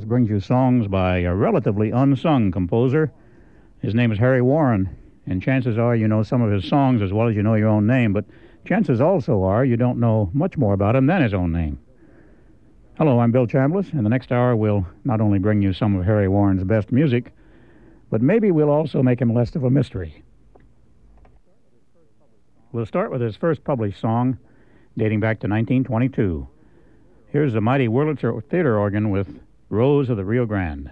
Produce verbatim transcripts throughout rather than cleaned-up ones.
brings you songs by a relatively unsung composer. His name is Harry Warren, and chances are you know some of his songs as well as you know your own name, but chances also are you don't know much more about him than his own name. Hello, I'm Bill Chambliss, and the next hour we'll not only bring you some of Harry Warren's best music, but maybe we'll also make him less of a mystery. We'll start with his first published song, dating back to nineteen twenty-two. Here's the mighty Wurlitzer Theater Organ with Rose of the Rio Grande.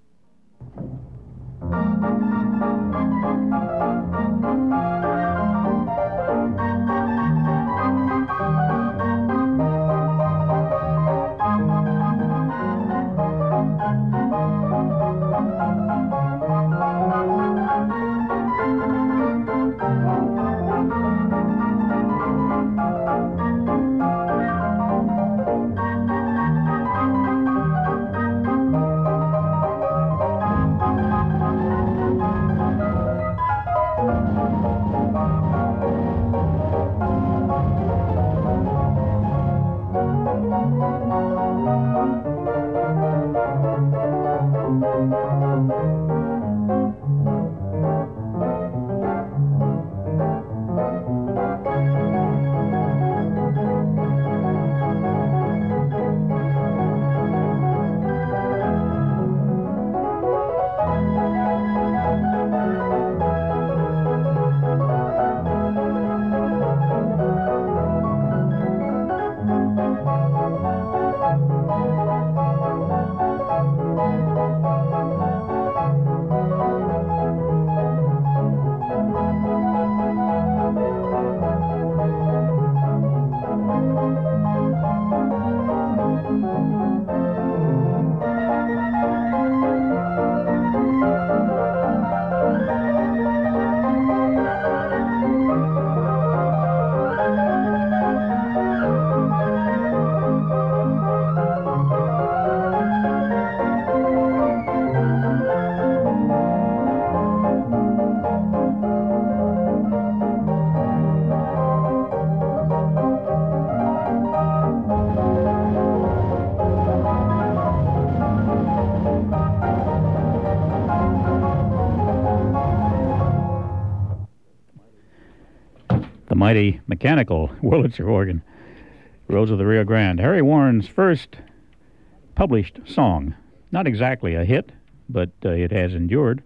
Mighty mechanical Wurlitzer organ, Rose of the Rio Grande. Harry Warren's first published song. Not exactly a hit, but uh, it has endured.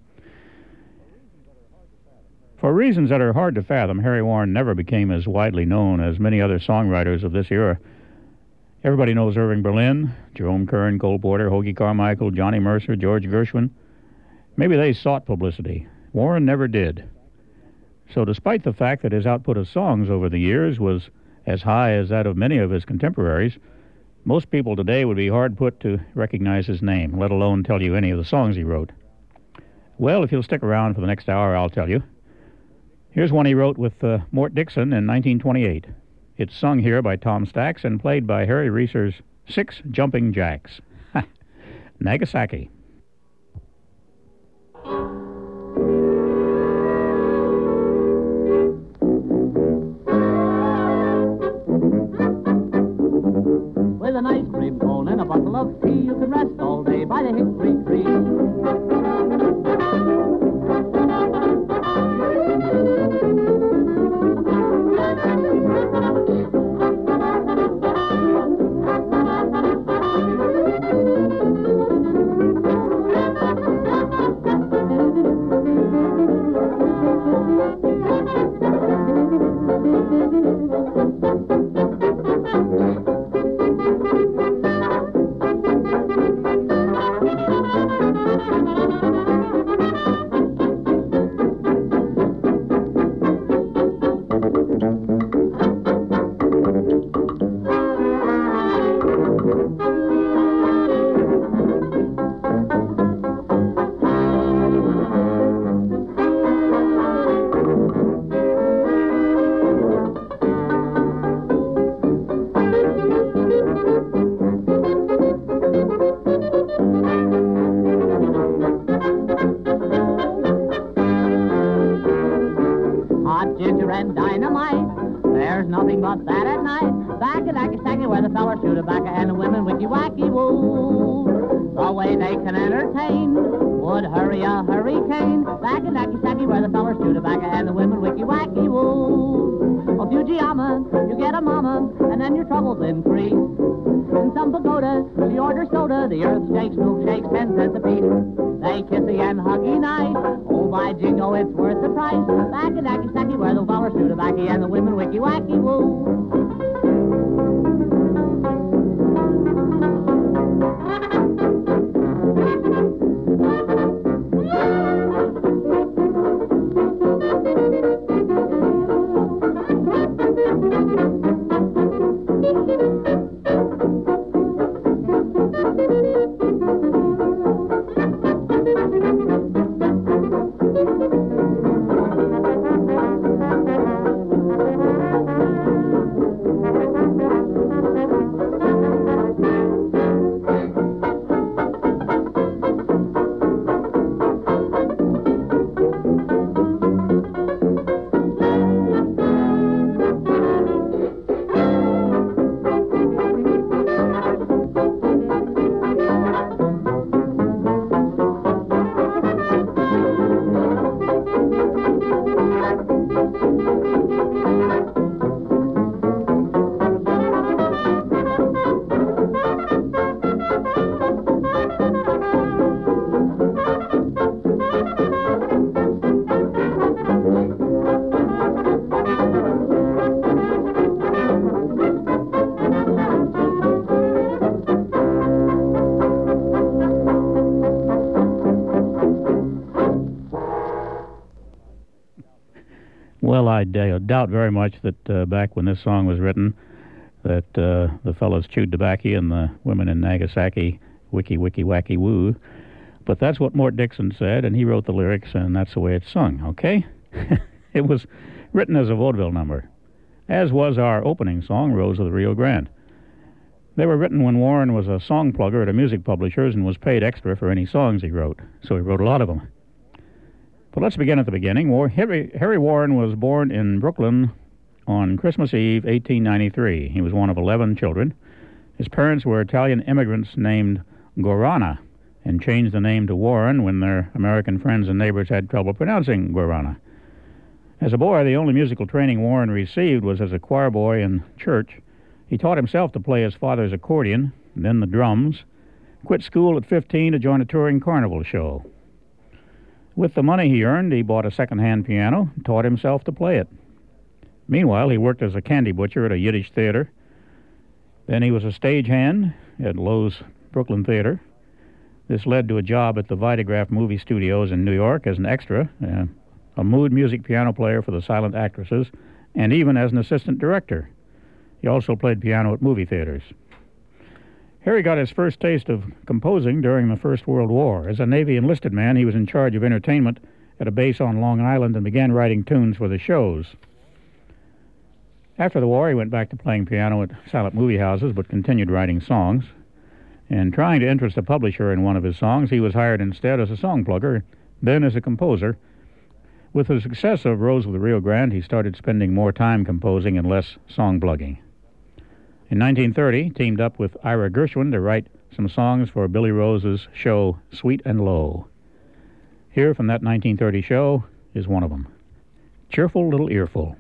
For reasons that are hard to fathom, Harry Warren never became as widely known as many other songwriters of this era. Everybody knows Irving Berlin, Jerome Kern, Cole Porter, Hoagy Carmichael, Johnny Mercer, George Gershwin. Maybe they sought publicity. Warren never did. So despite the fact that his output of songs over the years was as high as that of many of his contemporaries, most people today would be hard put to recognize his name, let alone tell you any of the songs he wrote. Well, if you'll stick around for the next hour, I'll tell you. Here's one he wrote with uh, Mort Dixon in nineteen twenty-eight. It's sung here by Tom Stax and played by Harry Reeser's Six Jumping Jacks. Nagasaki. With a nice brief bone and a bottle of tea, you can rest all day by the hickory tree. can entertain would hurry a hurricane. Back in Nacky Sacky where the fellers chew tobacco and the women wicky wacky woo. Oh, Fujiyama, you get a mama, and then your troubles increase. In some pagoda, she orders soda, the earth shakes, milkshakes, ten cents a piece. They kissy and huggy nice, oh by jingo, it's worth the price. Back in Nacky Sacky where the fellers chew tobacco and the women wicky wacky woo. Well, I doubt very much that uh, back when this song was written, that uh, the fellows chewed tobacco and the women in Nagasaki wiki wiki wacky woo. But that's what Mort Dixon said, and he wrote the lyrics, and that's the way it's sung, okay? It was written as a vaudeville number, as was our opening song, Rose of the Rio Grande. They were written when Warren was a song plugger at a music publisher's and was paid extra for any songs he wrote, so he wrote a lot of them. But let's begin at the beginning. War- Harry, Harry Warren was born in Brooklyn on Christmas Eve, eighteen ninety-three. He was one of eleven children. His parents were Italian immigrants named Guarana and changed the name to Warren when their American friends and neighbors had trouble pronouncing Guarana. As a boy, the only musical training Warren received was as a choir boy in church. He taught himself to play his father's accordion, then the drums, quit school at fifteen to join a touring carnival show. With the money he earned, he bought a second-hand piano and taught himself to play it. Meanwhile, he worked as a candy butcher at a Yiddish theater. Then he was a stagehand at Lowe's Brooklyn Theater. This led to a job at the Vitagraph movie studios in New York as an extra, uh, a mood music piano player for the silent actresses, and even as an assistant director. He also played piano at movie theaters. Harry got his first taste of composing during the First World War. As a Navy enlisted man, he was in charge of entertainment at a base on Long Island and began writing tunes for the shows. After the war, he went back to playing piano at silent movie houses, but continued writing songs. And trying to interest a publisher in one of his songs, he was hired instead as a song plugger, then as a composer. With the success of Rose of the Rio Grande, he started spending more time composing and less song plugging. In nineteen thirty, he teamed up with Ira Gershwin to write some songs for Billy Rose's show Sweet and Low. Here from that nineteen thirty show is one of them, Cheerful Little Earful.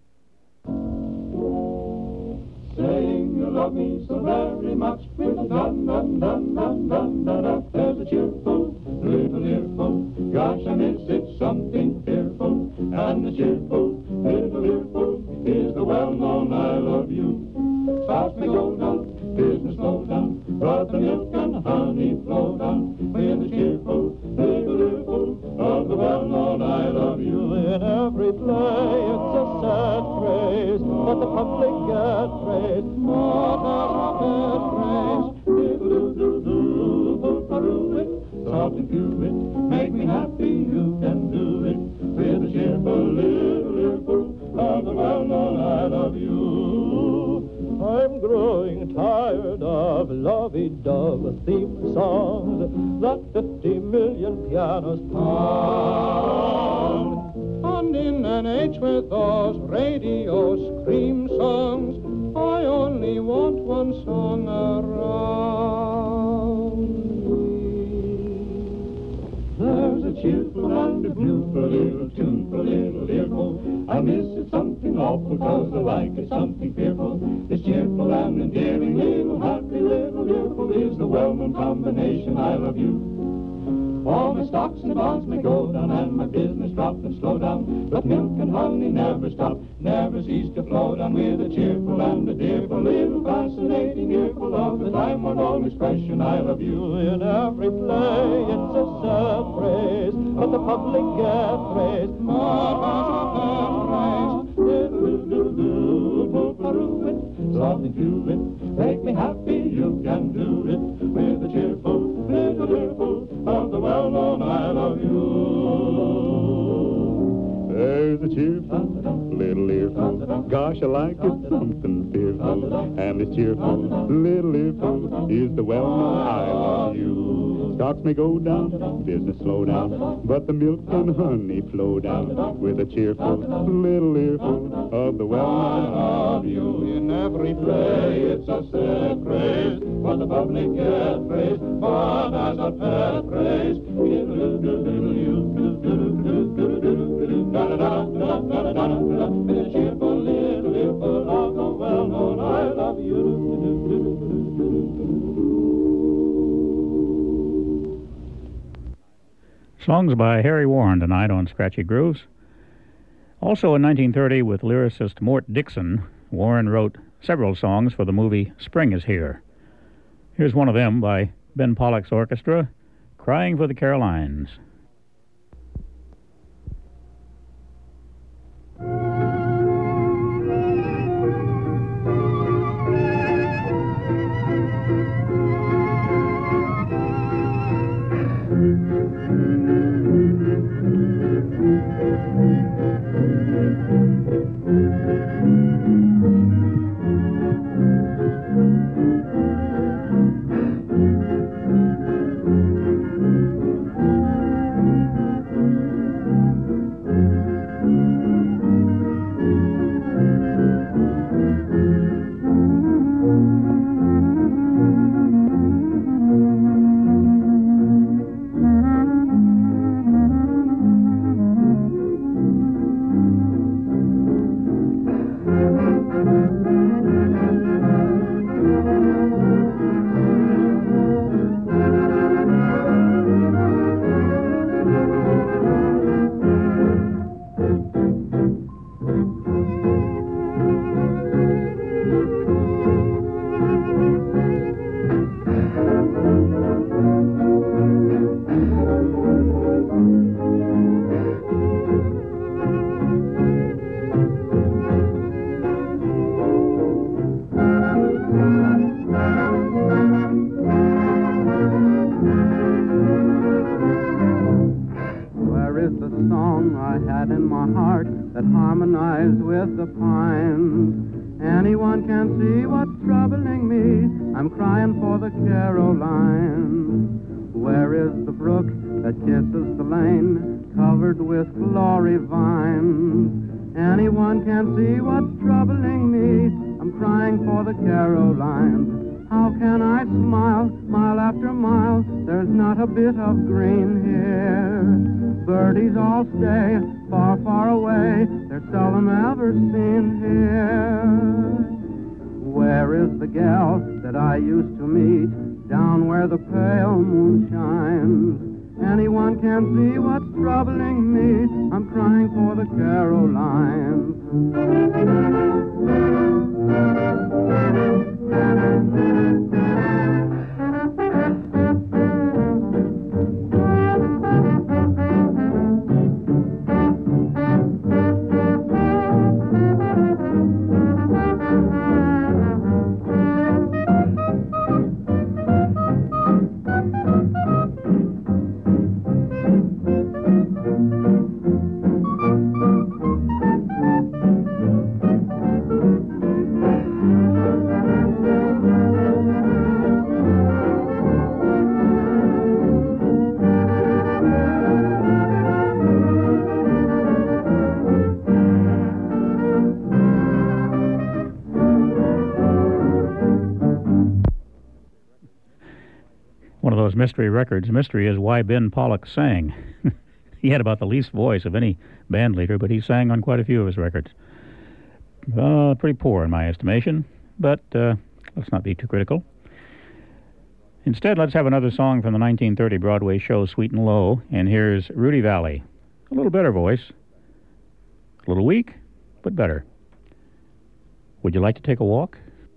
Saying you love me so very much with a dun dun dun dun dun dun dun. There's a cheerful little earful. Gosh, I miss it, something fearful. And the cheerful little earful is the well-known I love you. Fast may go down, business slow down, but the milk and honey flow down with the cheerful little earful of the well-known I love you. In every play it's a sad phrase, but the public get praise, not as a bad phrase. Diddle-doo-doo-doo, it, soft and cue it, make me happy, you can do it, with a cheerful little earful of the well-known I love you. I'm growing tired of lovey-dove theme songs that fifty million pianos pound. And in an age with those radio scream songs, I only want one song around me. cheerful and a beautiful little tuneful little earful. I miss it something awful, cause I like it something fearful. This cheerful and endearing little happy little earful is the well-known combination, I love you. All my stocks and bonds may go down and my business drop and slow down, but milk and honey never stop, never cease to flow down with a cheerful and a dearful little fascinating earful of the time-worn old expression, I love you. In every play it's a sad phrase, but the public get praised. Something to it, make me happy, you can do it, with a cheerful little earful of the well-known I love you. There's a cheerful little earful, gosh, I like it something fearful, and this cheerful little earful is the well-known I love you. Stocks may go down, business slow down, but the milk and honey flow down with a cheerful little earful of the well-known I love you. In every play it's a sad phrase, but the public get praised, but as a pet phrase, with a cheerful little earful of the well-known I love you. Songs by Harry Warren tonight on Scratchy Grooves. Also in nineteen thirty, with lyricist Mort Dixon, Warren wrote several songs for the movie Spring is Here. Here's one of them by Ben Pollock's orchestra, Crying for the Carolines. Mystery records. Mystery is why Ben Pollock sang. He had about the least voice of any band leader, but he sang on quite a few of his records. Uh, pretty poor in my estimation, but uh, let's not be too critical. Instead, let's have another song from the nineteen thirty Broadway show Sweet and Low, and here's Rudy Valley. A little better voice. A little weak, but better. Would you like to take a walk?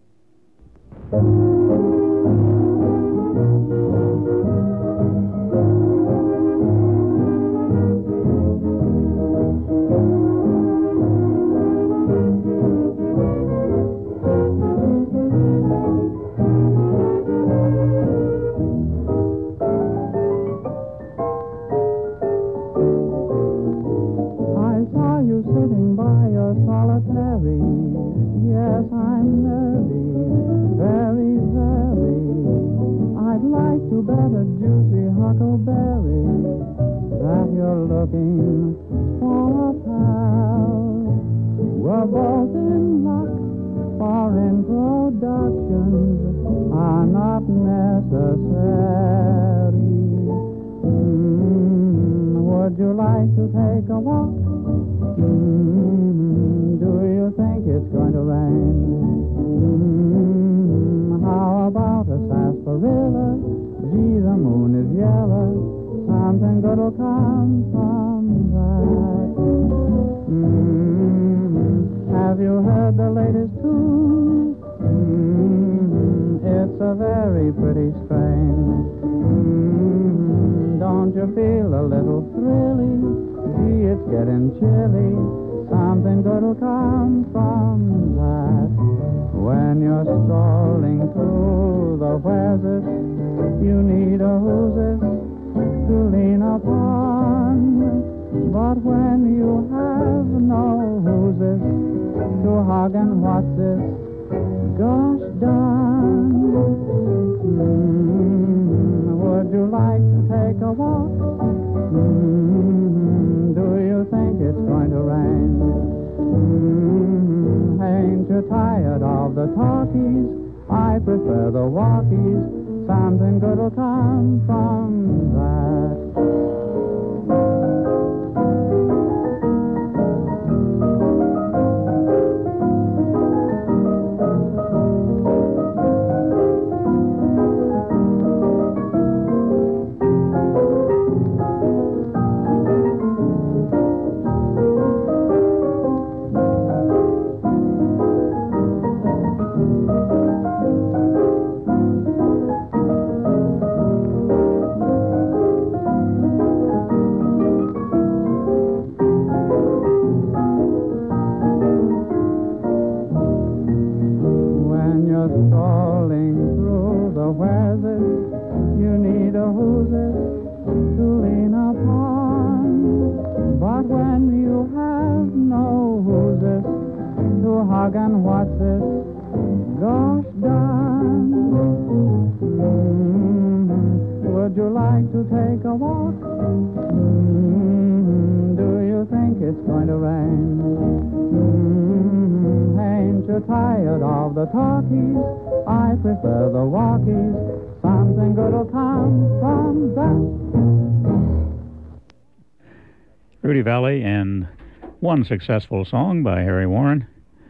Rudy Valley and one successful song by Harry Warren.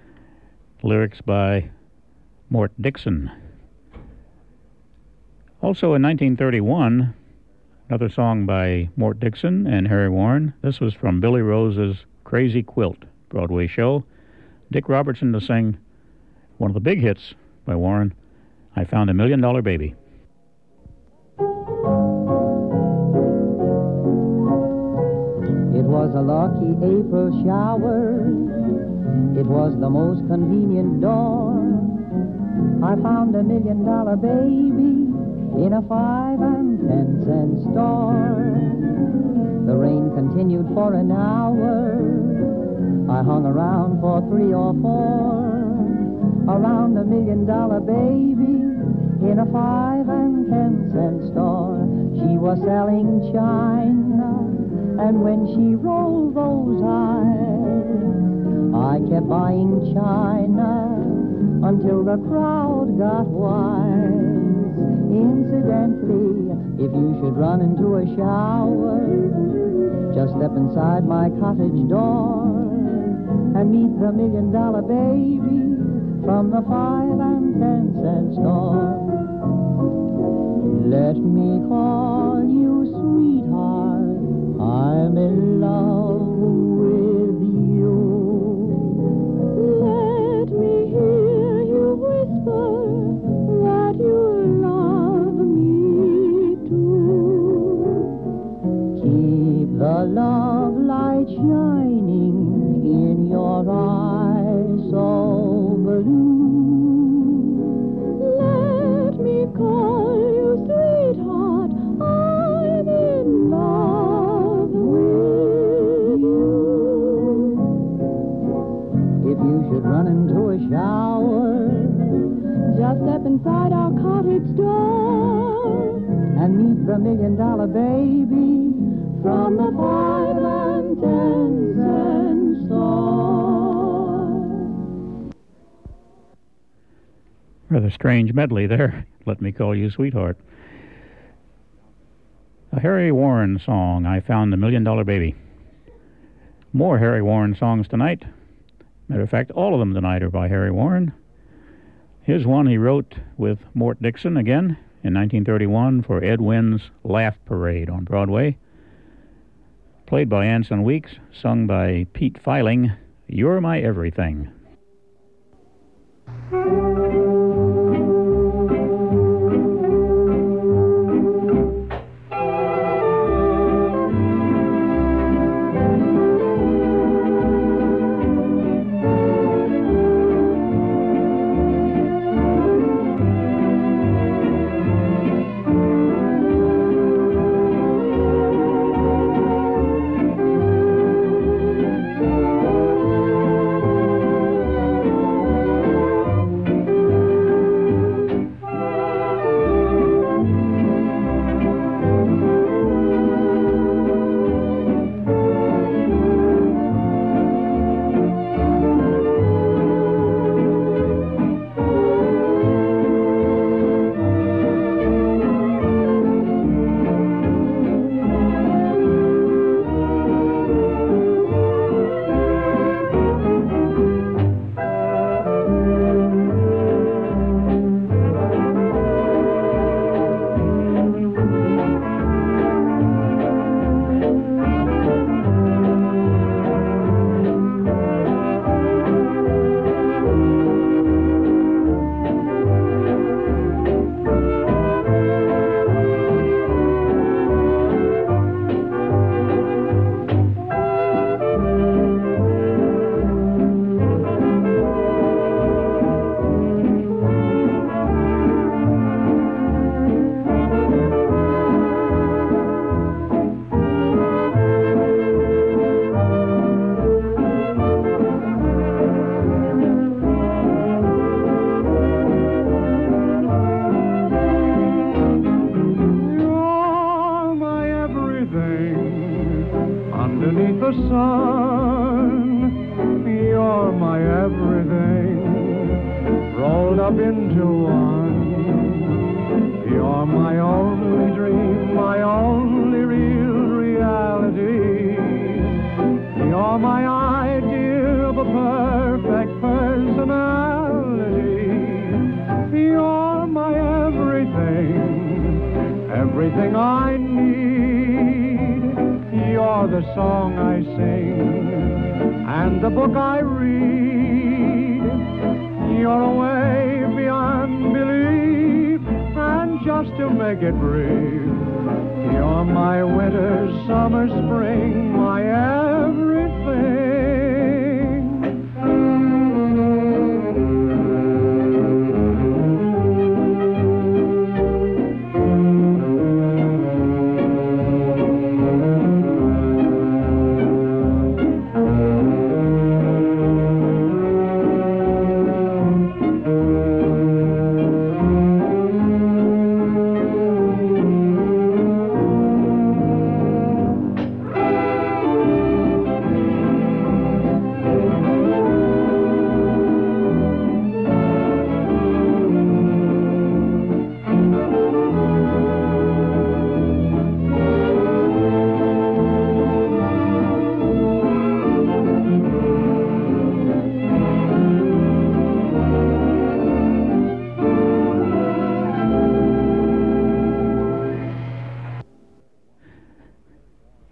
Lyrics by Mort Dixon. Also in nineteen thirty-one, another song by Mort Dixon and Harry Warren. This was from Billy Rose's Crazy Quilt Broadway show. Dick Robertson to sing one of the big hits by Warren, I Found a Million Dollar Baby. It was a lucky April shower. It was the most convenient dawn. I found a million dollar baby in a five and ten cent store. The rain continued for an hour. I hung around for three or four. Around a million dollar baby in a five and ten cent store. She was selling china, and when she rolled those eyes, I kept buying china until the crowd got wise. Incidentally, If you should run into a shower, just step inside my cottage door and meet the million dollar baby from the five and ten cent store. Let me call you sweetheart, I'm in love with you. Let me hear you whisper that you love me too. Keep the love light shining in your eyes so blue. Let me call you sweetheart, I'm in love with you. If you should run into a shower, just step inside our cottage door and meet the million dollar baby from the five and ten cent store. Rather strange medley there. Let me call you sweetheart. A Harry Warren song, I Found the Million Dollar Baby. More Harry Warren songs tonight. Matter of fact, all of them tonight are by Harry Warren. Here's one he wrote with Mort Dixon again in nineteen thirty-one for Ed Wynn's Laugh Parade on Broadway. Played by Anson Weeks, sung by Pete Filing, You're My Everything.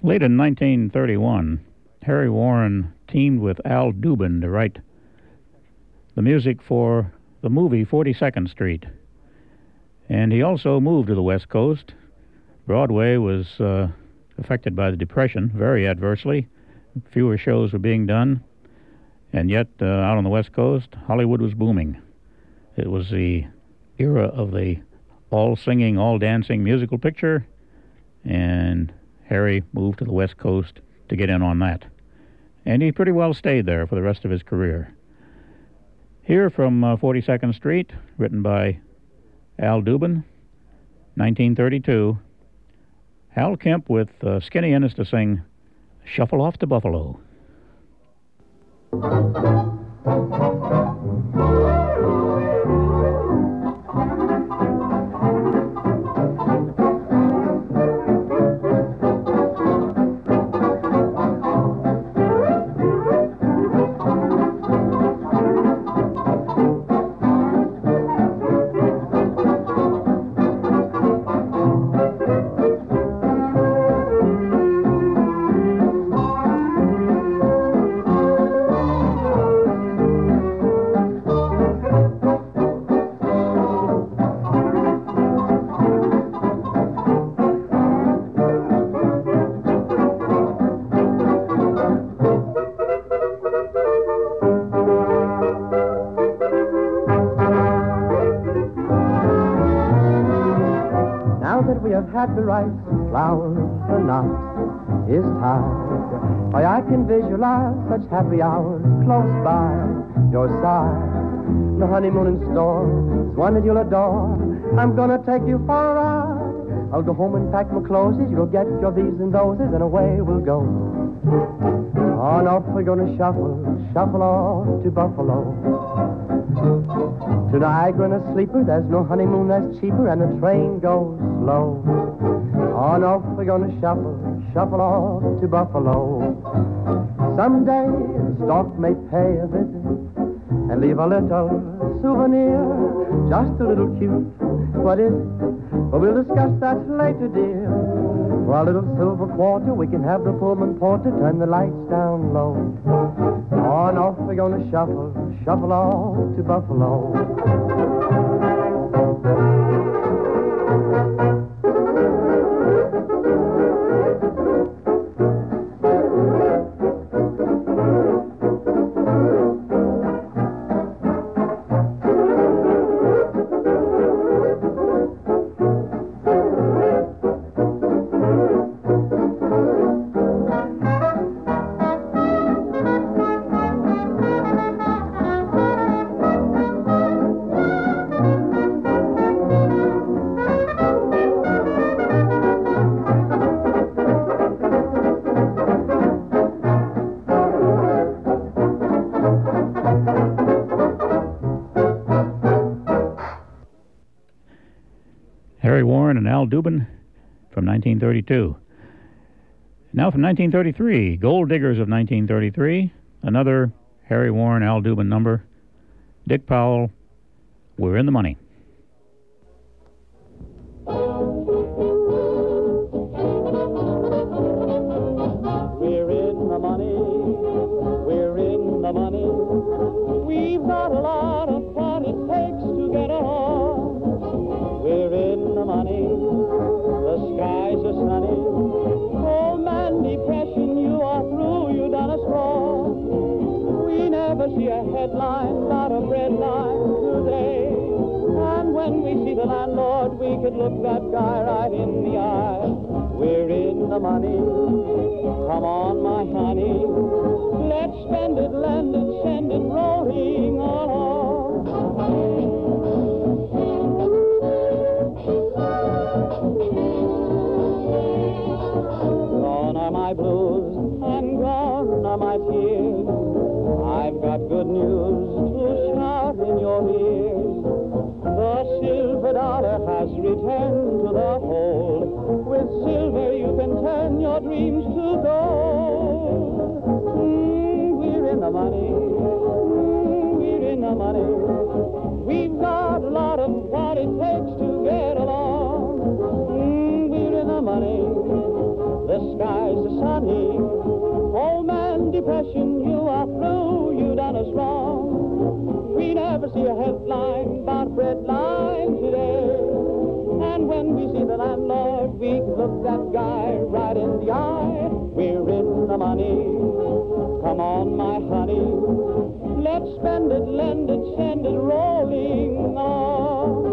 Late in nineteen thirty-one, Harry Warren teamed with Al Dubin to write the music for the movie forty-second Street. And he also moved to the West Coast. Broadway was uh, affected by the Depression very adversely. Fewer shows were being done. And yet, uh, out on the West Coast, Hollywood was booming. It was the era of the all-singing, all-dancing musical picture, and Harry moved to the West Coast to get in on that. And he pretty well stayed there for the rest of his career. Here from uh, forty-second Street, written by Al Dubin, nineteen thirty-two, Hal Kemp with uh, Skinny Ennis to sing Shuffle Off to Buffalo. Had the rice and flowers, the knot is tied. Why, I can visualize such happy hours close by your side. The honeymoon in store is one that you'll adore. I'm gonna take you for a ride. I'll go home and pack my clothes. You'll get your these and those, and away we'll go. On off we're gonna shuffle, shuffle off to Buffalo. To Niagara in a sleeper, there's no honeymoon that's cheaper, and the train goes slow. On off we're gonna shuffle, shuffle off to Buffalo. Someday the stock may pay a visit and leave a little souvenir, just a little cute. What is it? But we'll discuss that later, dear. For a little silver quarter, we can have the Pullman porter turn the lights down low. On off we're gonna shuffle, shuffle off to Buffalo. Harry Warren and Al Dubin from nineteen thirty-two. Now from nineteen thirty-three, Gold Diggers of nineteen thirty-three, another Harry Warren, Al Dubin number. Dick Powell, We're in the Money. We're in the money, we're in the money. We've got a lot of what it takes to get on. We're in the money, the skies are sunny. Oh man, depression, you are through, you done us wrong. We never see a headline, not a bread line today. And when we see the landlord, we could look that guy right in the eye. We're in the money, come on my honey. Let's spend it, lend it, send it, rolling on. Gone are my blues, and gone are my tears. I've got good news to shout in your ears. The silver dollar has returned to the fold. With silver you can turn your dreams to gold. Mm, we're in the money, money. Old man depression, you are through, you done us wrong. We never see a headline about bread line today. And when we see the landlord, we can look that guy right in the eye. We're in the money. Come on, my honey. Let's spend it, lend it, send it rolling on.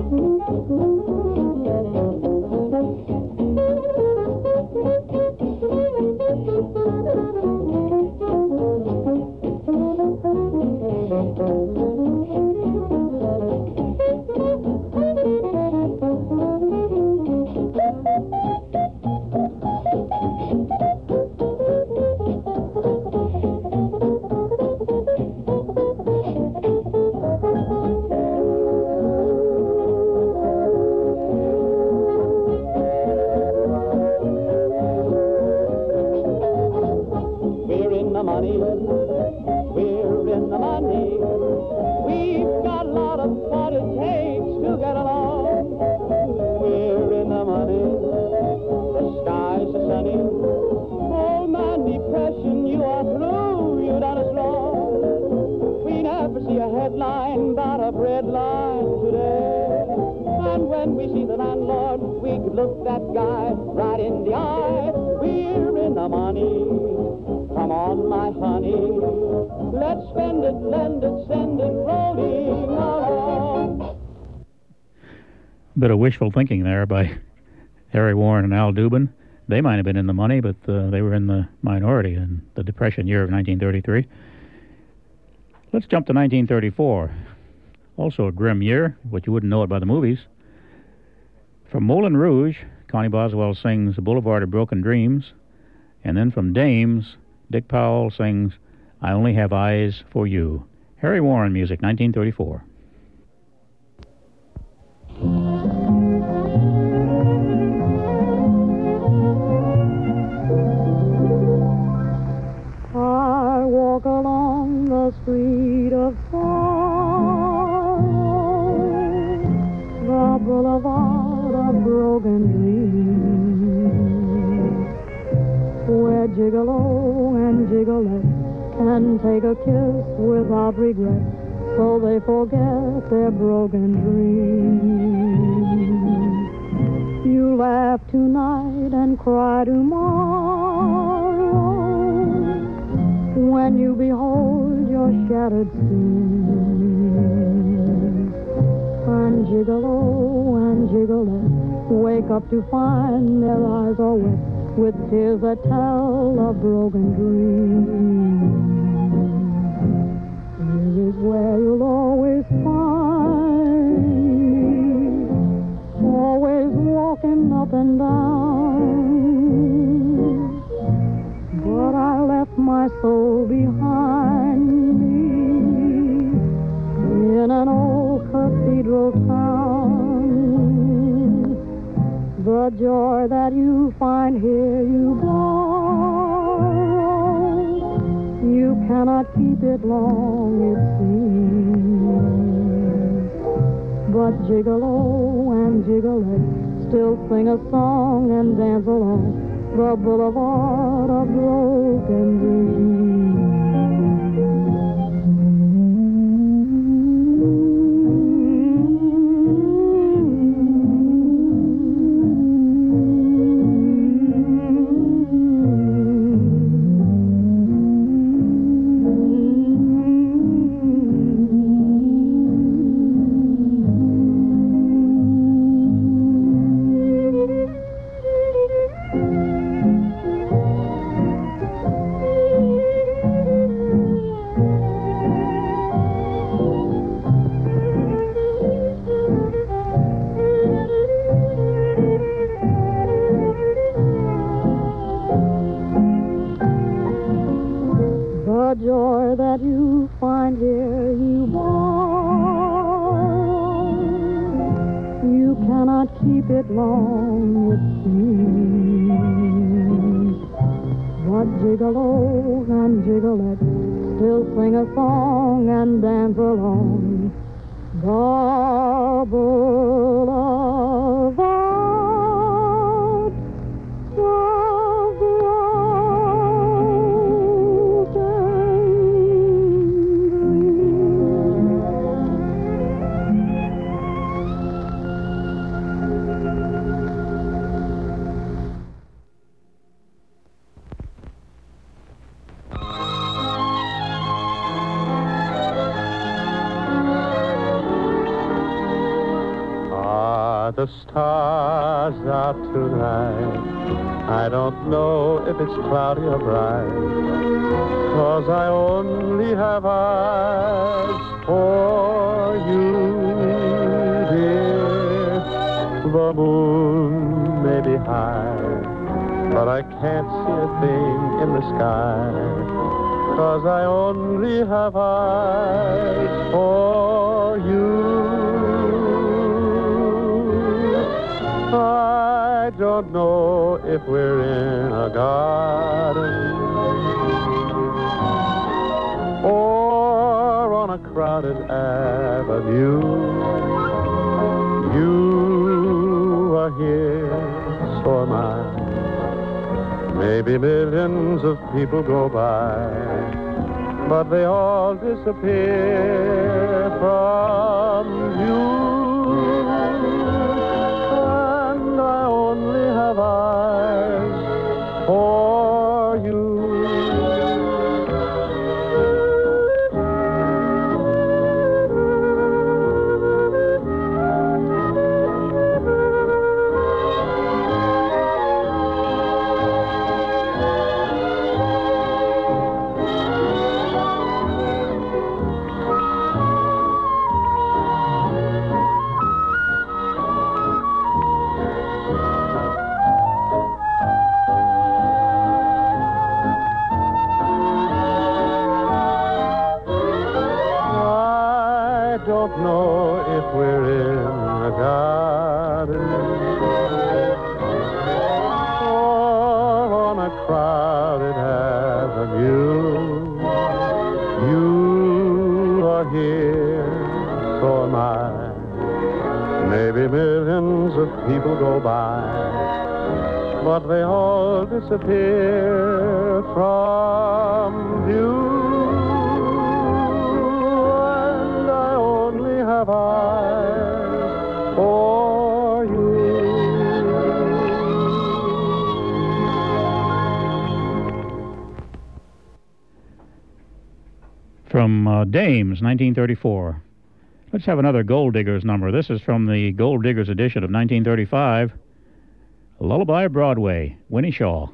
Bit of wishful thinking there by Harry Warren and Al Dubin. They might have been in the money, but uh, they were in the minority in the Depression year of nineteen thirty-three. Let's jump to nineteen thirty-four. Also a grim year, but you wouldn't know it by the movies. From Moulin Rouge, Connie Boswell sings The Boulevard of Broken Dreams. And then from Dames, Dick Powell sings I Only Have Eyes for You. Harry Warren music, nineteen thirty-four. I walk along the street of sorrow, the boulevard of broken dreams, where gigolo and gigolette can take a kiss without regret, so they forget their broken dreams. You laugh tonight and cry tomorrow when you behold your shattered schemes. And gigolo and gigolette wake up to find their eyes are wet with tears that tell of broken dreams. Here is where you'll always find me, always walking up and down. But I left my soul behind me in an old cathedral town. The joy that you find here you borrow, you cannot keep it long, it seems. But gigolo and gigolette still sing a song and dance along the boulevard of broken dreams. The joy that you find here you borrow, you cannot keep it long, it seems. But gigolo and gigolette still sing a song and dance along the boulevard of broken the stars out tonight. I don't know if it's cloudy or bright, 'cause I only have eyes for you, dear. The moon may be high, but I can't see a thing in the sky, 'cause I only have eyes for you. I don't know if we're in a garden or on a crowded avenue. You are here, so am I. Maybe millions of people go by, but they all disappear from view. And I only have eyes for you. Don't know if we're in a garden or on a crowded avenue. You are here, so am I. Maybe millions of people go by, but they all disappear from view. Have eyes for you. From uh, Dames, nineteen thirty-four. Let's have another Gold Diggers number. This is from the Gold Diggers edition of nineteen thirty-five. Lullaby Broadway, Winnie Shaw.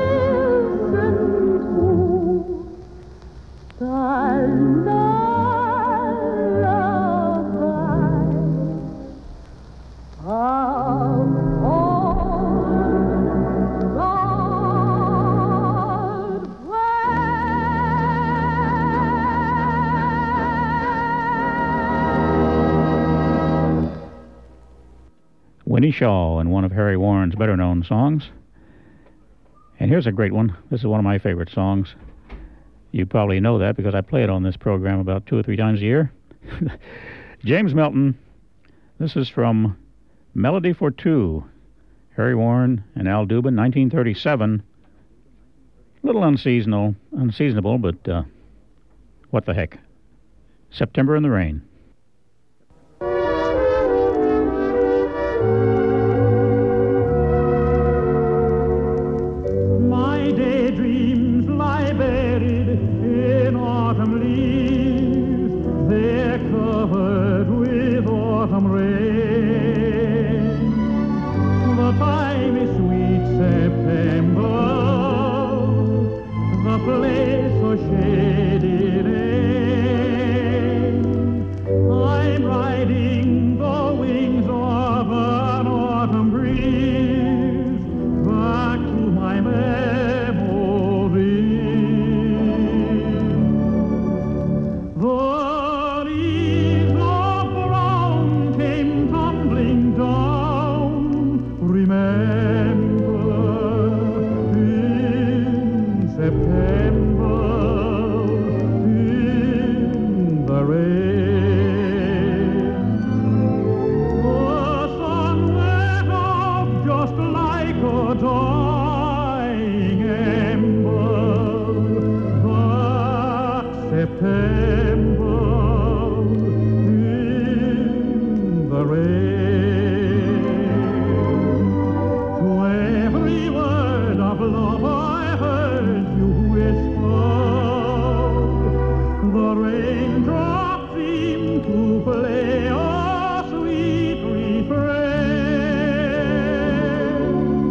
The love Winnie Shaw in one of Harry Warren's better-known songs. And here's a great one. This is one of my favorite songs. You probably know that because I play it on this program about two or three times a year. James Melton. This is from Melody for Two. Harry Warren and Al Dubin, nineteen thirty-seven. A little unseasonal, unseasonable, but uh, what the heck. September in the Rain. My daydreams lie buried in autumn leaves. They're covered with autumn rain. The time is sweet September, the place so shady lane. I'm riding the wings of an autumn breeze back to my memory. The leaves of brown came tumbling down. Remember, in September, in the rain, the sun went up just like a dying ember. That September in the rain. To every word of love I heard you whisper, the raindrops seem to play a sweet refrain.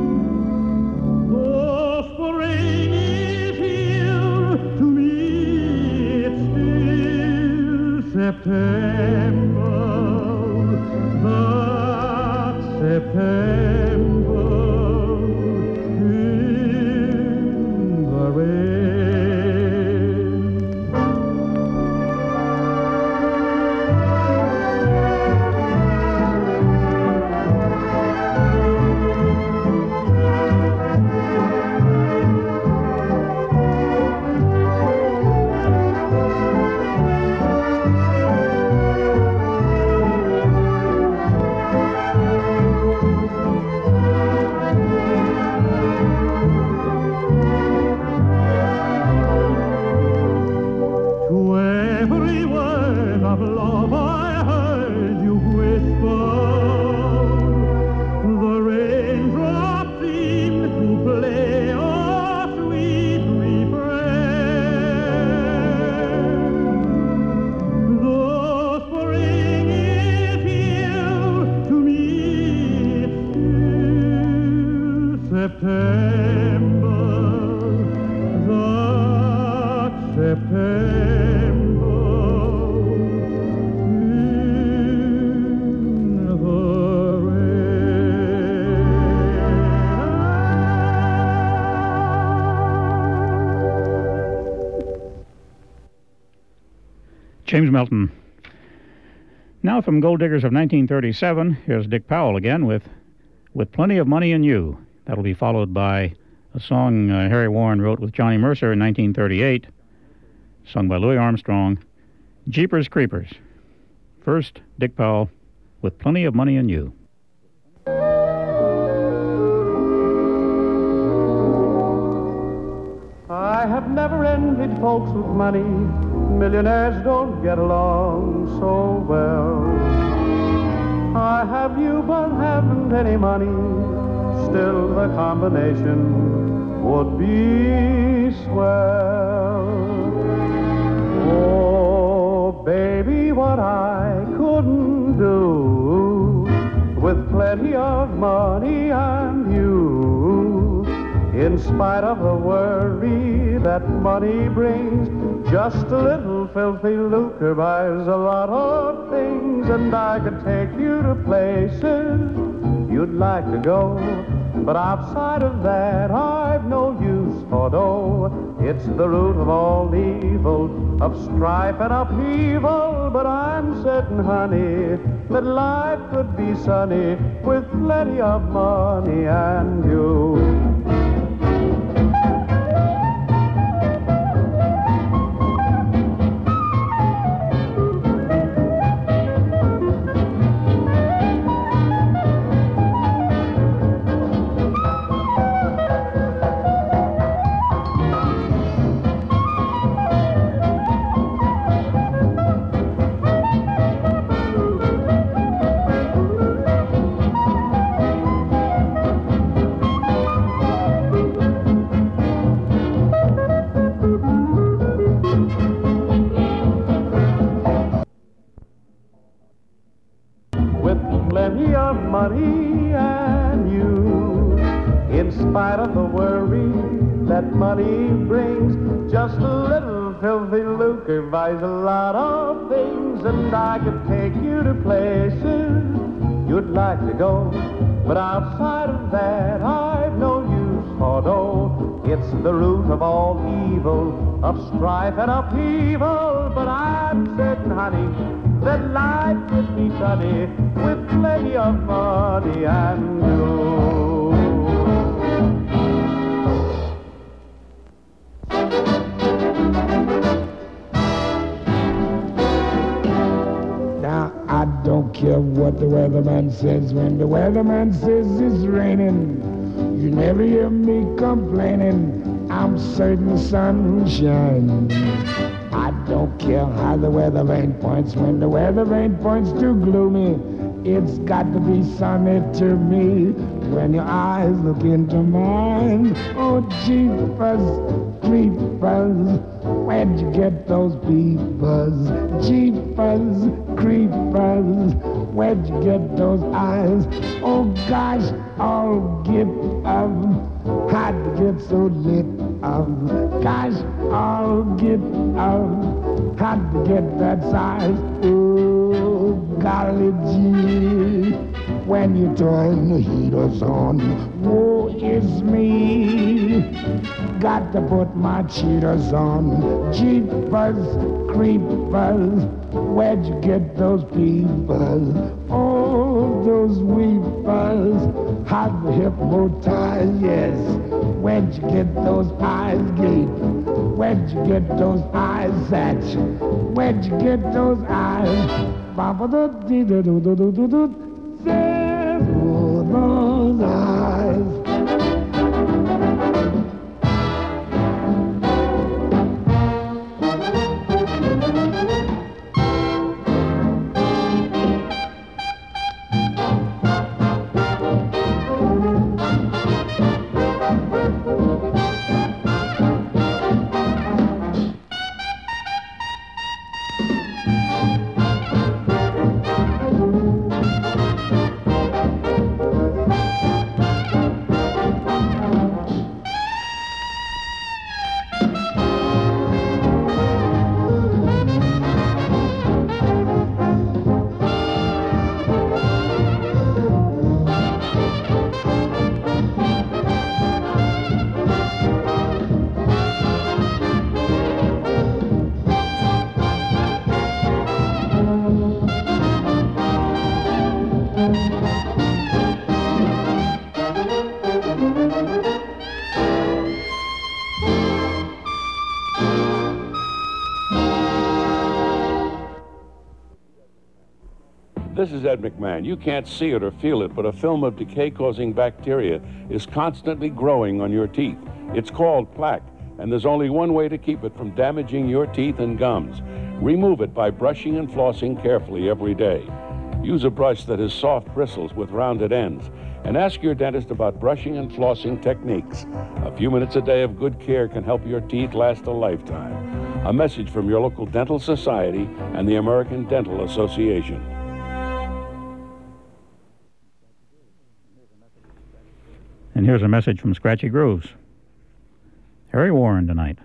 Though spring is here, to me it's still September. That September in the rain. To every word of love I heard you whisper, the raindrops seem to play a sweet refrain. Though spring is here, to me it's still September. That September in the rain. James Melton. Now from Gold Diggers of nineteen thirty-seven, here's Dick Powell again with With Plenty of Money in You. That'll be followed by a song uh, Harry Warren wrote with Johnny Mercer in nineteen thirty-eight, sung by Louis Armstrong, Jeepers Creepers. First, Dick Powell, With Plenty of Money in You. I have never envied folks with money. Millionaires don't get along so well. I have you but haven't any money. Still the combination would be swell. Oh, baby, what I couldn't do with plenty of money and you. In spite of the worry that money brings, just a little filthy lucre buys a lot of things, and I could take you to places you'd like to go. But outside of that, I've no use for dough. It's the root of all evil, of strife and upheaval. But I'm certain, honey, that life could be sunny with plenty of money and you. Money and you, in spite of the worry that money brings, just a little filthy lucre buys a lot of things, and I could take you to places you'd like to go. But outside of that, I've no use for dough. It's the root of all evil, of strife and upheaval. But I'm certain, honey, that life could be sunny with plenty of money and you. Now, I don't care what the weatherman says. When the weatherman says it's raining, you never hear me complaining. I'm certain the sun will shine. I don't care how the weather vane points. When the weather vane points too gloomy, it's got to be sunny to me. When your eyes look into mine, oh jeepers, creepers, where'd you get those peepers? Jeepers, creepers, where'd you get those eyes? Oh gosh, oh get up. How'd you get so lit up? Gosh, I'll get up. How'd you get that size? Oh, golly gee, when you turn the heaters on, woe is me. Got to put my cheaters on. Jeepers, creepers, where'd you get those peepers? Oh, those weepers. How'd the hypnotize, yes. Where'd you get those eyes, Gabe? Where'd you get those eyes, Satch? Where'd you get those eyes? Ba-ba-da-dee-da-do-do-do-do-do. Those eyes. This is Ed McMahon. You can't see it or feel it, but a film of decay-causing bacteria is constantly growing on your teeth. It's called plaque, and there's only one way to keep it from damaging your teeth and gums. Remove it by brushing and flossing carefully every day. Use a brush that has soft bristles with rounded ends, and ask your dentist about brushing and flossing techniques. A few minutes a day of good care can help your teeth last a lifetime. A message from your local dental society and the American Dental Association. And here's a message from Scratchy Grooves. Harry Warren tonight.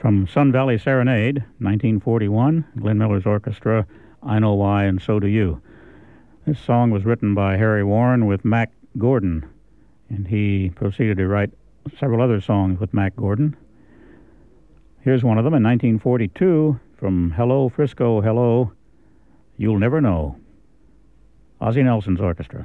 From Sun Valley Serenade, nineteen forty-one, Glenn Miller's orchestra, I Know Why and So Do You. This song was written by Harry Warren with Mac Gordon, and he proceeded to write several other songs with Mac Gordon. Here's one of them in nineteen forty-two from Hello Frisco, Hello, You'll Never Know, Ozzie Nelson's orchestra.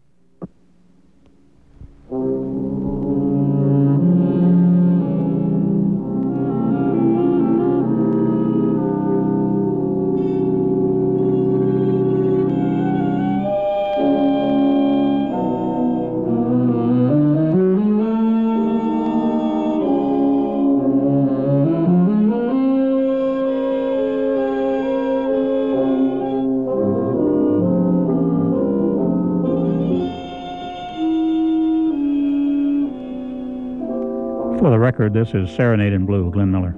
For the record, this is Serenade in Blue, Glenn Miller.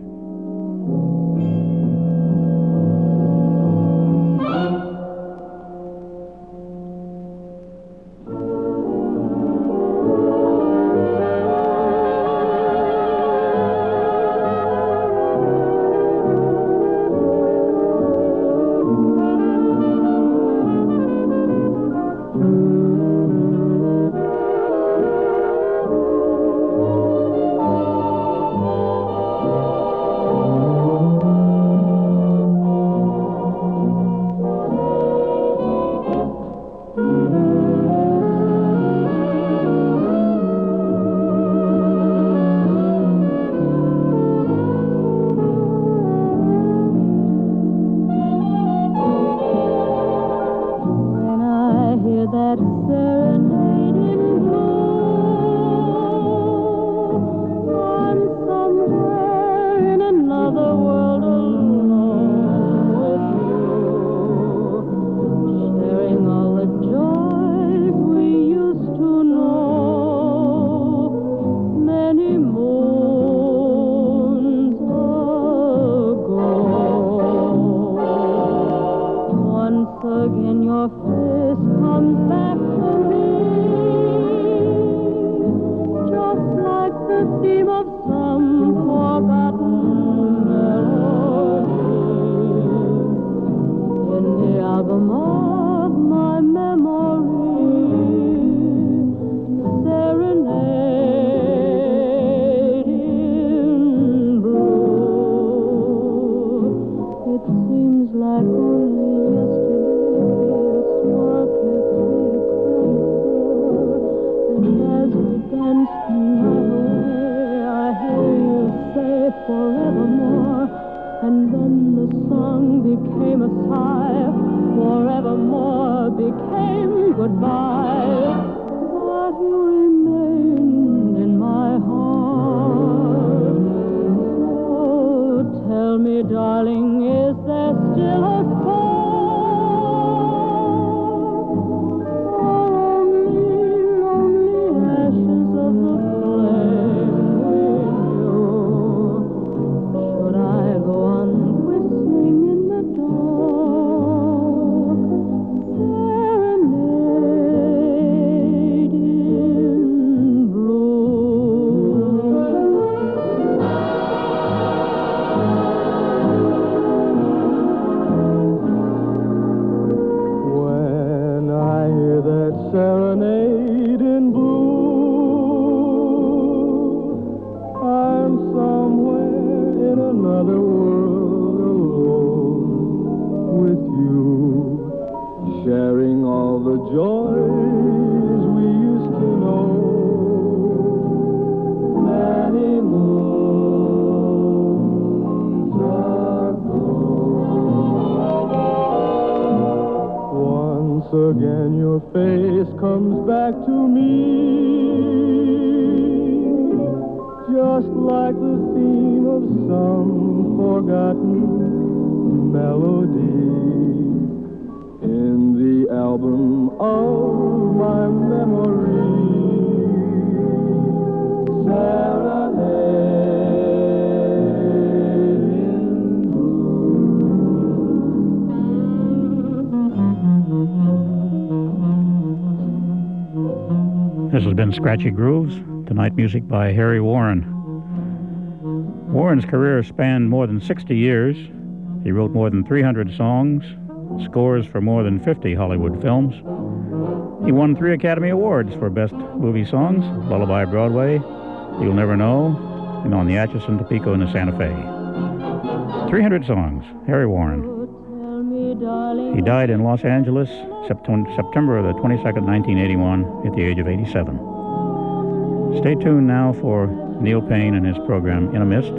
This has been Scratchy Grooves, tonight music by Harry Warren. Warren's career spanned more than sixty years. He wrote more than three hundred songs, scores for more than fifty Hollywood films. He won three Academy Awards for Best Movie Songs, Lullaby Broadway, You'll Never Know, and On the Atchison, Topeka, and the Santa Fe. three hundred songs, Harry Warren. He died in Los Angeles, September the twenty-second, nineteen eighty-one, at the age of eighty-seven. Stay tuned now for Neil Payne and his program, In a Mist.